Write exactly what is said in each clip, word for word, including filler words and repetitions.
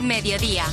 Mediodía.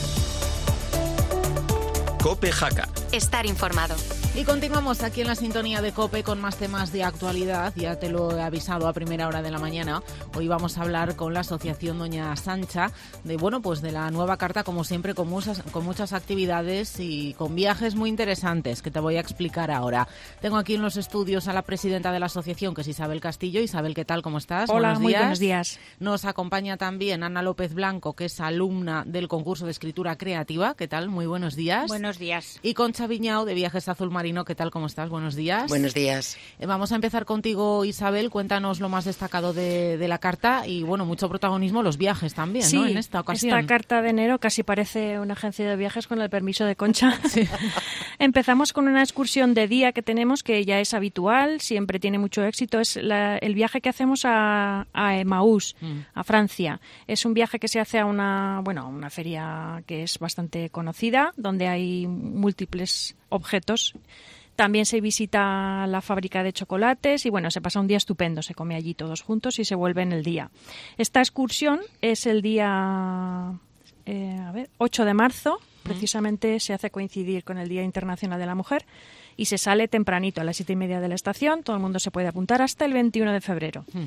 COPE Jaca. Estar informado. Y continuamos aquí en la sintonía de COPE con más temas de actualidad. Ya te lo he avisado a primera hora de la mañana. Hoy vamos a hablar con la Asociación Doña Sancha de, bueno, pues de la nueva carta, como siempre, con muchas, con muchas actividades y con viajes muy interesantes que te voy a explicar ahora. Tengo aquí en los estudios a la presidenta de la asociación, que es Isabel Castillo. Isabel, ¿qué tal? ¿Cómo estás? Hola, buenos muy días. buenos días. Nos acompaña también Ana López Blanco, que es alumna del concurso de escritura creativa. ¿Qué tal? Muy buenos días. Buenos días. Y Concha Viñao, de Viajes Azul Marino. ¿Qué tal? ¿Cómo estás? Buenos días. Buenos días. Eh, vamos a empezar contigo, Isabel. Cuéntanos lo más destacado de, de la carta y, bueno, mucho protagonismo los viajes también, sí, ¿no? En esta ocasión. Esta carta de enero casi parece una agencia de viajes con el permiso de Concha. Sí. Empezamos con una excursión de día que tenemos, que ya es habitual, siempre tiene mucho éxito. Es la, el viaje que hacemos a, a Emaús, mm. a Francia. Es un viaje que se hace a una, bueno, una feria que es bastante conocida, donde hay múltiples objetos. También se visita la fábrica de chocolates y, bueno, se pasa un día estupendo. Se come allí todos juntos y se vuelve en el día. Esta excursión es el día eh, a ver, ocho de marzo. Precisamente se hace coincidir con el Día Internacional de la Mujer y se sale tempranito a las siete y media de la estación. Todo el mundo se puede apuntar hasta el veintiuno de febrero. Mm.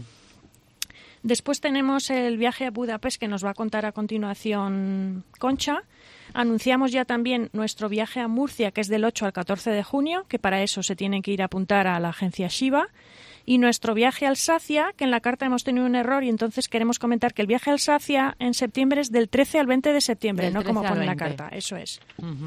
Después tenemos el viaje a Budapest, que nos va a contar a continuación Concha. Anunciamos ya también nuestro viaje a Murcia, que es del ocho al catorce de junio, que para eso se tienen que ir a apuntar a la agencia Shiva. Y nuestro viaje a Alsacia, que en la carta hemos tenido un error y entonces queremos comentar que el viaje a Alsacia en septiembre es del trece al veinte de septiembre, no como pone en la carta. Eso es. Uh-huh.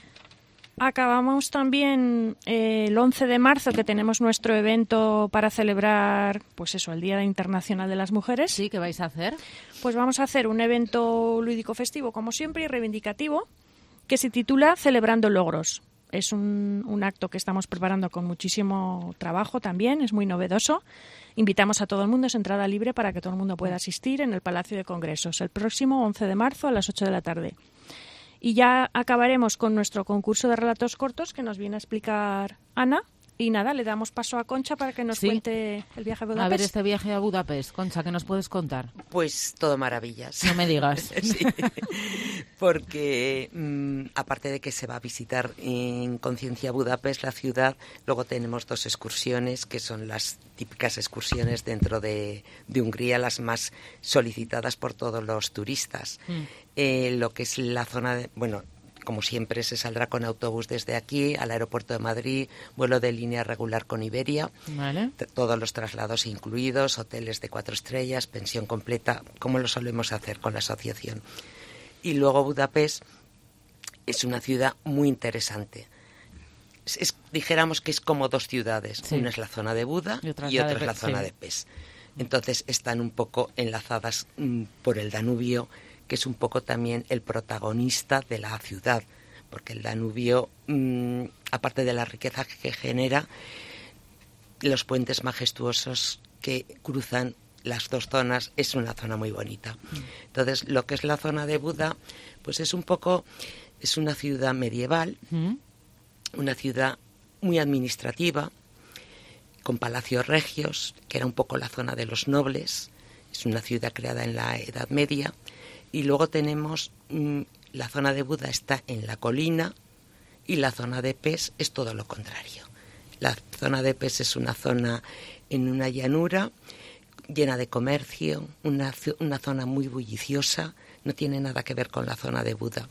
Acabamos también eh, el once de marzo, que tenemos nuestro evento para celebrar, pues eso, el Día Internacional de las Mujeres. Sí, ¿qué vais a hacer? Pues vamos a hacer un evento lúdico festivo, como siempre, y reivindicativo, que se titula Celebrando Logros. Es un, un acto que estamos preparando con muchísimo trabajo también, es muy novedoso. Invitamos a todo el mundo, es entrada libre para que todo el mundo pueda asistir en el Palacio de Congresos el próximo once de marzo a las ocho de la tarde. Y ya acabaremos con nuestro concurso de relatos cortos que nos viene a explicar Ana. Y nada, le damos paso a Concha para que nos sí. cuente el viaje a Budapest. A ver, este viaje a Budapest. Concha, ¿qué nos puedes contar? Pues todo maravillas. No me digas. Sí, porque mmm, aparte de que se va a visitar en conciencia Budapest, la ciudad, luego tenemos dos excursiones que son las típicas excursiones dentro de, de Hungría, las más solicitadas por todos los turistas. Mm. Eh, lo que es la zona de... bueno. Como siempre, se saldrá con autobús desde aquí al aeropuerto de Madrid, vuelo de línea regular con Iberia, vale. T- todos los traslados incluidos, hoteles de cuatro estrellas, pensión completa, como lo solemos hacer con la asociación. Y luego Budapest es una ciudad muy interesante. Es, es, dijéramos que es como dos ciudades, sí. Una es la zona de Buda y otra, y otra es la zona sí. de Pest. Entonces están un poco enlazadas mm, por el Danubio, que es un poco también el protagonista de la ciudad, porque el Danubio, mmm, aparte de la riqueza que genera, los puentes majestuosos que cruzan las dos zonas, es una zona muy bonita. Entonces, lo que es la zona de Buda, pues es un poco, es una ciudad medieval, ¿Mm? una ciudad muy administrativa, con palacios regios, que era un poco la zona de los nobles, es una ciudad creada en la Edad Media. Y luego tenemos, mmm, la zona de Buda está en la colina y la zona de Pest es todo lo contrario. La zona de Pest es una zona en una llanura llena de comercio, una, una zona muy bulliciosa, no tiene nada que ver con la zona de Buda,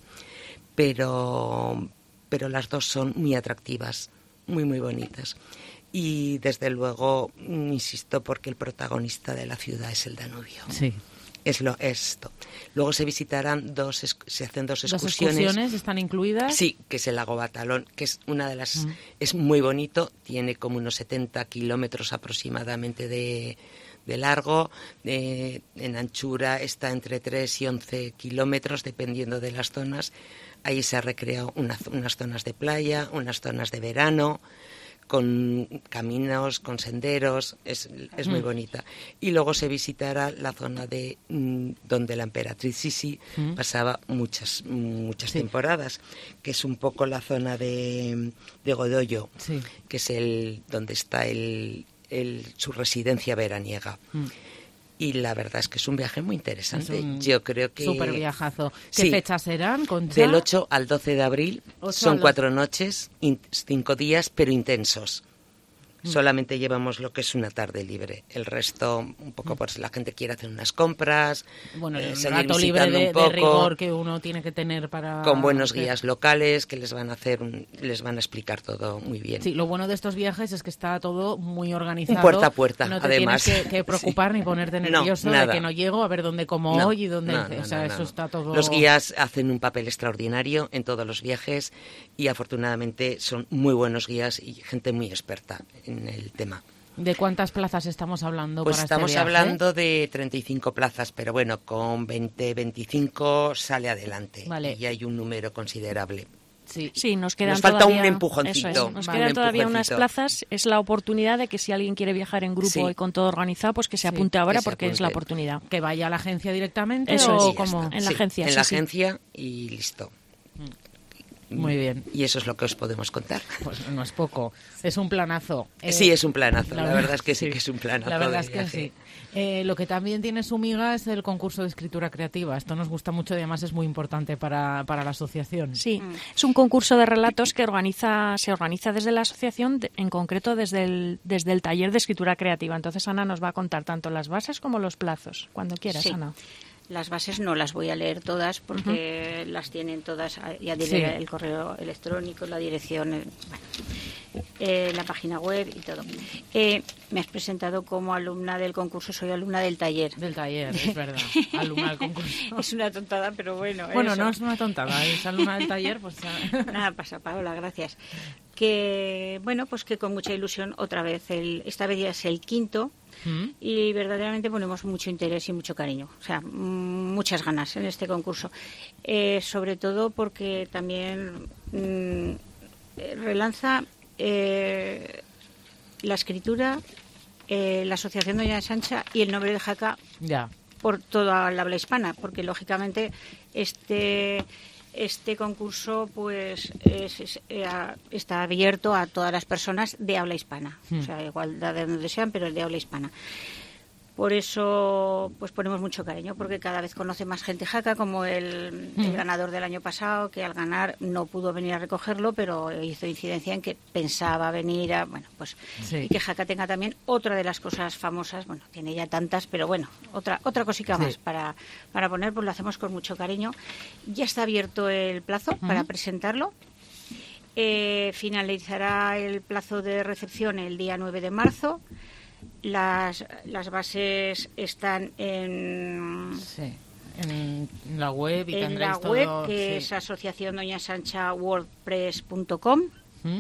pero, pero las dos son muy atractivas, muy muy bonitas. Y desde luego, insisto, porque el protagonista de la ciudad es el Danubio. Sí. Es lo esto. Luego se visitarán dos, se hacen dos excursiones. ¿Dos excursiones están incluidas? Sí, que es el lago Batalón, que es una de las, mm. es muy bonito, tiene como unos setenta kilómetros aproximadamente de, de largo, de, en anchura está entre tres y once kilómetros, dependiendo de las zonas. Ahí se ha recreado una, unas zonas de playa, unas zonas de verano, con caminos, con senderos, es, es muy bonita. Y luego se visitará la zona de mm, donde la emperatriz Sisi mm. pasaba muchas muchas sí. temporadas, que es un poco la zona de, de Godoyo, sí. que es el donde está el, el su residencia veraniega. Mm. Y la verdad es que es un viaje muy interesante. Yo creo que... Súper viajazo. ¿Qué sí, fechas serán, Concha? Del ocho al doce de abril. Son cuatro noches, cinco días, pero intensos. Solamente llevamos lo que es una tarde libre. El resto, un poco por si la gente quiere hacer unas compras, bueno, eh, un seguir rato visitando libre de, un poco, de rigor que uno tiene que tener para... Con buenos guías locales que les van a hacer, un, les van a explicar todo muy bien. Sí, lo bueno de estos viajes es que está todo muy organizado. Un puerta a puerta, no te además. tienes que, que preocupar sí. ni ponerte nervioso no, de que no llego a ver dónde como no, hoy y dónde... No, no, o sea, no, eso no. está todo... Los guías hacen un papel extraordinario en todos los viajes y afortunadamente son muy buenos guías y gente muy experta en el tema. ¿De cuántas plazas estamos hablando pues para estamos este viaje? hablando de treinta y cinco plazas, pero bueno, con veinte, veinticinco sale adelante. Vale. Y hay un número considerable. Sí, sí, nos quedan nos falta todavía, un empujoncito. Eso es, nos vale. quedan un todavía unas empujoncito. plazas. Es la oportunidad de que si alguien quiere viajar en grupo sí. y con todo organizado, pues que se sí, apunte ahora se porque apunte. es la oportunidad. ¿Que vaya a la agencia directamente eso o es, como en la sí, agencia? En sí, la sí. agencia y listo. Muy bien. Y eso es lo que os podemos contar. Pues no es poco. Es un planazo. Eh, sí, es un planazo. La, la verdad, verdad es que sí, sí que es un planazo. La verdad es que viaje. sí. Eh, lo que también tiene su miga es el concurso de escritura creativa. Esto nos gusta mucho y además es muy importante para, para la asociación. Sí, mm. es un concurso de relatos que organiza se organiza desde la asociación, de, en concreto desde el, desde el taller de escritura creativa. Entonces Ana nos va a contar tanto las bases como los plazos. Cuando quieras, sí. Ana. Las bases no las voy a leer todas porque uh-huh. las tienen todas, ya diré sí. el correo electrónico, la dirección, el, bueno, eh, la página web y todo. Eh, me has presentado como alumna del concurso, soy alumna del taller. Del taller, es verdad, alumna del concurso. Es una tontada, pero bueno. Bueno, eso. no es una tontada, es alumna del taller, pues... Nada pasa, Paola, gracias. Que, bueno, pues que con mucha ilusión otra vez, el, esta vez ya es el quinto, ¿Mm? Y verdaderamente ponemos mucho interés y mucho cariño, o sea, muchas ganas en este concurso, eh, sobre todo porque también mmm, relanza eh, la escritura, eh, la Asociación Doña Sancha y el nombre de Jaca ya. por toda la habla hispana, porque lógicamente este... Este concurso pues es, es, eh, está abierto a todas las personas de habla hispana, hmm. o sea, igual de donde sean, pero de habla hispana. Por eso pues ponemos mucho cariño, porque cada vez conoce más gente Jaca, como el, hmm. el ganador del año pasado, que al ganar no pudo venir a recogerlo, pero hizo incidencia en que pensaba venir a, bueno, pues sí. y que Jaca tenga también otra de las cosas famosas, bueno, tiene ya tantas, pero bueno, otra otra cosica sí. más para, para poner, pues lo hacemos con mucho cariño. Ya está abierto el plazo hmm. para presentarlo. Eh, finalizará el plazo de recepción el día nueve de marzo. Las, las bases están en, sí, en la web y en la todo, web que sí. es asociación doña sancha wordpress punto com ¿Mm?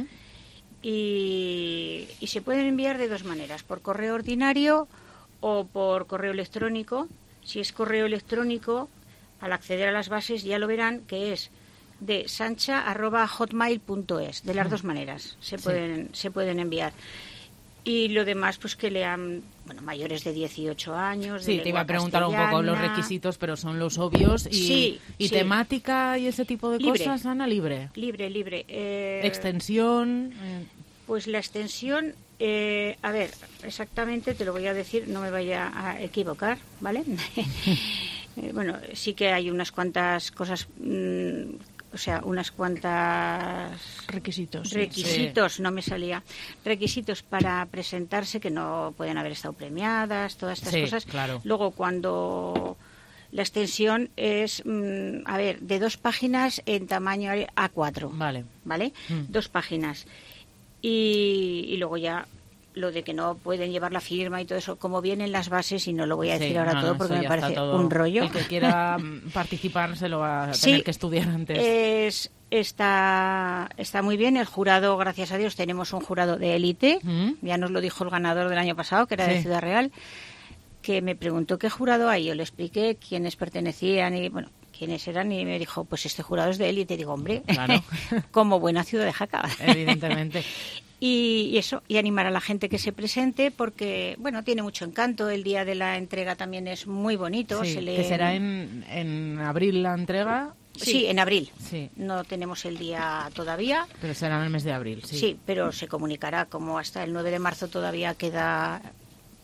y, y se pueden enviar de dos maneras, por correo ordinario o por correo electrónico. Si es correo electrónico, al acceder a las bases ya lo verán que es de sancha arroba hotmail punto es, de las ¿Mm? dos maneras se pueden, sí. se pueden enviar. Y lo demás, pues que lean, bueno, mayores de dieciocho años. Sí, de te iba a preguntar castellana. un poco los requisitos, pero son los obvios. Y, sí, y sí. temática y ese tipo de libre. cosas, Ana, libre. Libre, libre. Eh, Extensión. Eh. Pues la extensión, eh, a ver, exactamente te lo voy a decir, no me vaya a equivocar, ¿vale? eh, bueno, sí que hay unas cuantas cosas. Mmm, O sea, unas cuantas requisitos. Requisitos, sí. no me salía. Requisitos para presentarse que no pueden haber estado premiadas, todas estas sí, cosas. Claro. Luego, cuando la extensión es, mmm, a ver, de dos páginas en tamaño A cuatro. Vale. ¿Vale? Mm. Dos páginas. Y, y luego ya lo de que no pueden llevar la firma y todo eso, como vienen las bases, y no lo voy a decir sí, ahora no, todo no, porque me parece todo, un rollo. El que quiera participar se lo va a tener sí, que estudiar antes. Es, está, está muy bien. El jurado, gracias a Dios, tenemos un jurado de élite. ¿Mm? Ya nos lo dijo el ganador del año pasado, que era sí. de Ciudad Real, que me preguntó qué jurado hay. Yo le expliqué quiénes pertenecían y, bueno, quiénes eran, y me dijo, pues este jurado es de élite. Digo, hombre, claro. como buena ciudad de Jaca. Evidentemente. Y, y eso, y animar a la gente que se presente, porque, bueno, tiene mucho encanto. El día de la entrega también es muy bonito. Sí, se lee... que será en, en abril la entrega. Sí, sí, en abril. Sí. No tenemos el día todavía. Pero será en el mes de abril, sí. Sí, pero se comunicará, como hasta el nueve de marzo todavía queda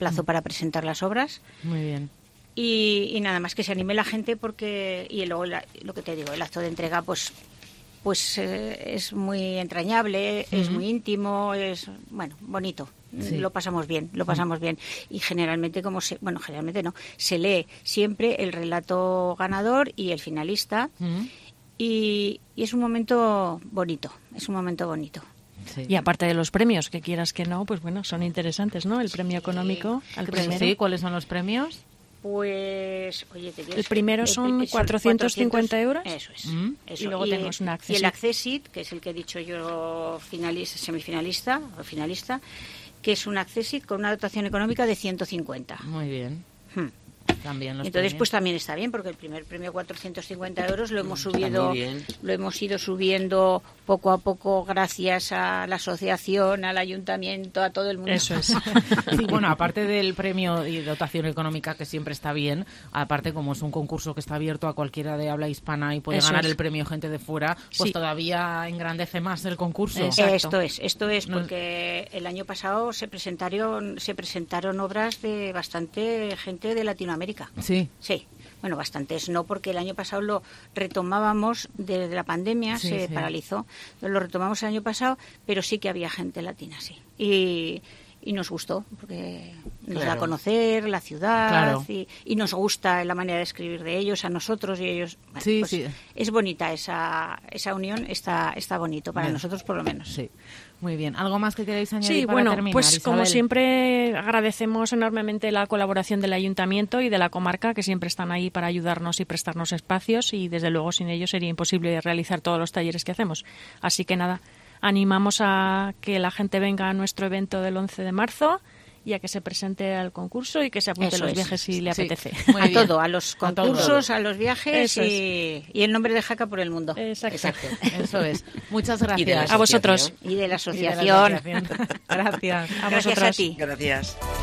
plazo para presentar las obras. Muy bien. Y, y nada más que se anime la gente porque, y luego la, lo que te digo, el acto de entrega pues pues eh, es muy entrañable, uh-huh. es muy íntimo, es, bueno, bonito. Sí. Lo pasamos bien, lo pasamos bien. Y generalmente, como se, bueno, generalmente no, se lee siempre el relato ganador y el finalista. Uh-huh. y, y es un momento bonito, es un momento bonito. Sí. Y aparte de los premios, que quieras que no, pues bueno, son interesantes, ¿no? El premio sí. económico al primero. Sí, ¿cuáles son los premios? Pues, oye, te el primero son cuatrocientos cincuenta euros. Eso es. Mm. Eso. Y luego y, tenemos un Accessit. Y el Accessit, que es el que he dicho yo, finalista, semifinalista o finalista, que es un Accessit con una dotación económica de ciento cincuenta. Muy bien. Hmm. También los Entonces, premios. pues también está bien, porque el primer premio cuatrocientos cincuenta euros lo hemos subido, lo hemos ido subiendo poco a poco gracias a la asociación, al ayuntamiento, a todo el mundo. Eso es. Sí, bueno, aparte del premio y dotación económica, que siempre está bien, aparte como es un concurso que está abierto a cualquiera de habla hispana y puede Eso ganar es. el premio gente de fuera, pues sí. todavía engrandece más el concurso. Exacto. Esto es, esto es porque el año pasado se presentaron, se presentaron obras de bastante gente de Latinoamérica. Sí. Sí. Bueno, bastantes no, porque el año pasado lo retomábamos desde la pandemia, sí, se sí. paralizó. Lo retomamos el año pasado, pero sí que había gente latina, sí. Y, y nos gustó, porque nos claro. da a conocer la ciudad claro. y, y nos gusta la manera de escribir de ellos, a nosotros y ellos. Bueno, sí, pues sí. Es bonita esa, esa unión, está, está bonito, para Bien. nosotros por lo menos. Sí. Muy bien. ¿Algo más que queréis añadir sí, para bueno, terminar, pues Isabel? Como siempre agradecemos enormemente la colaboración del Ayuntamiento y de la comarca, que siempre están ahí para ayudarnos y prestarnos espacios, y desde luego sin ellos sería imposible realizar todos los talleres que hacemos. Así que nada, animamos a que la gente venga a nuestro evento del once de marzo y a que se presente al concurso y que se apunte a los viajes si le sí. apetece. A bien. todo, a los concursos, a, a los viajes y, es. y el nombre de Jaca por el mundo. Exacto. Exacto. Eso es. Muchas gracias. A vosotros. Y de la asociación. Y de la asociación. Gracias. A Gracias vosotros. a ti. Gracias.